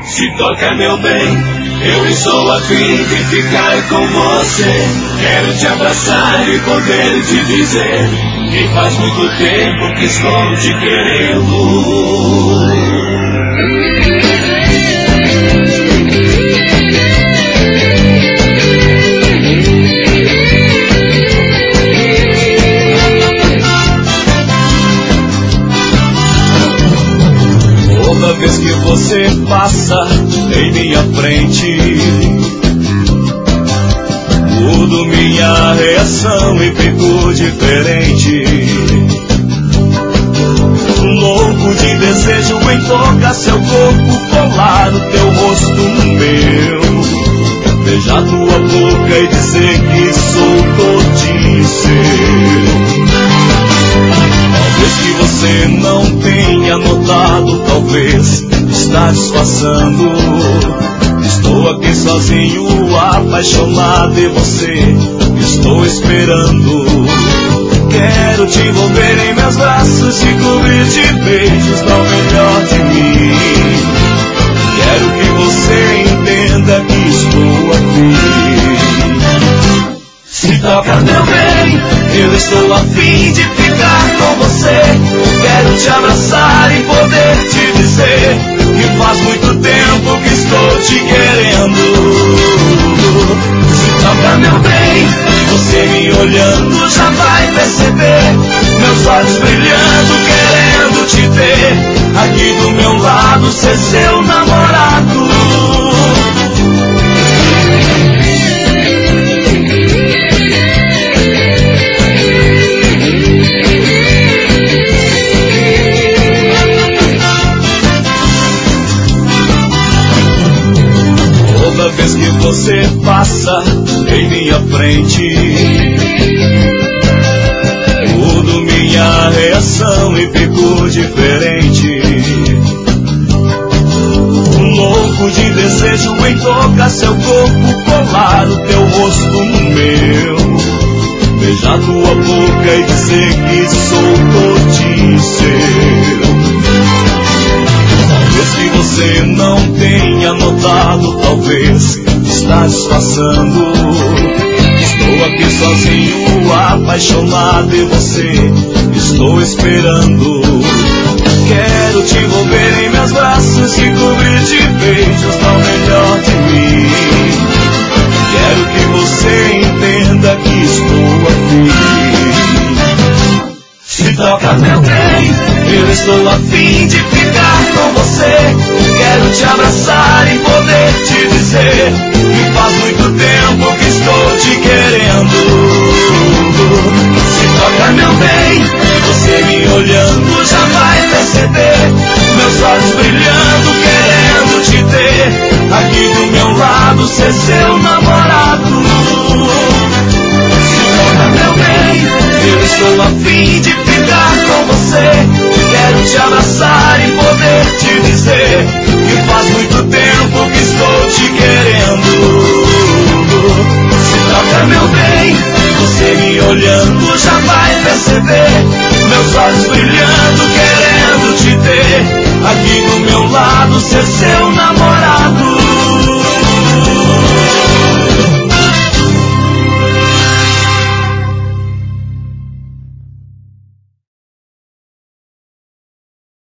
Se toca, meu bem, eu estou a fim de ficar com você. Quero te abraçar e poder te dizer que faz muito tempo que estou te querendo. Toda vez que você passa em minha frente, mudo minha reação e fico diferente. Louco de desejo em tocar seu corpo, colar o teu rosto no meu, beijar tua boca e dizer que sou todinho seu. Talvez que você não tenha notado, talvez está disfarçando. Estou aqui sozinho, apaixonado, e você estou esperando. Quero te envolver em meus braços, te cobrir de beijos, dar o melhor de mim. Quero que você entenda que estou aqui. Se toca, meu bem, eu estou a fim de ficar com você. Quero te abraçar e poder te dizer que faz muito tempo que estou te querendo. Se toca, meu bem, você me olhando já vai perceber meus olhos brilhando, querendo te ter aqui do meu lado, ser seu namorado. Toda vez que você passa em minha frente, mudo minha reação e fico diferente. Louco de desejo em tocar seu corpo, colar o teu rosto no meu, beijar tua boca e dizer que sou todinho seu. Talvez que você não tenha notado, talvez está disfarçando. Estou aqui sozinho, apaixonado, e você estou esperando. Quero te envolver em meus braços, te cobrir de beijos, dar o melhor de mim. Quero que você entenda que estou aqui. Se toca, meu bem, eu estou a fim de ficar com você. Quero te abraçar e poder te dizer que faz muito tempo que estou te querendo. Se toca, meu bem, você me olhando já vai perceber meus olhos brilhando, querendo te ter aqui do meu lado, ser seu namorado. Se toca, meu bem, eu estou a fim de ficar com você. Quero te abraçar e poder te dizer que faz muito tempo que estou te querendo. Se toca, meu bem, você me olhando já vai perceber meus olhos brilhando, querendo te ter aqui do meu lado, ser seu namorado.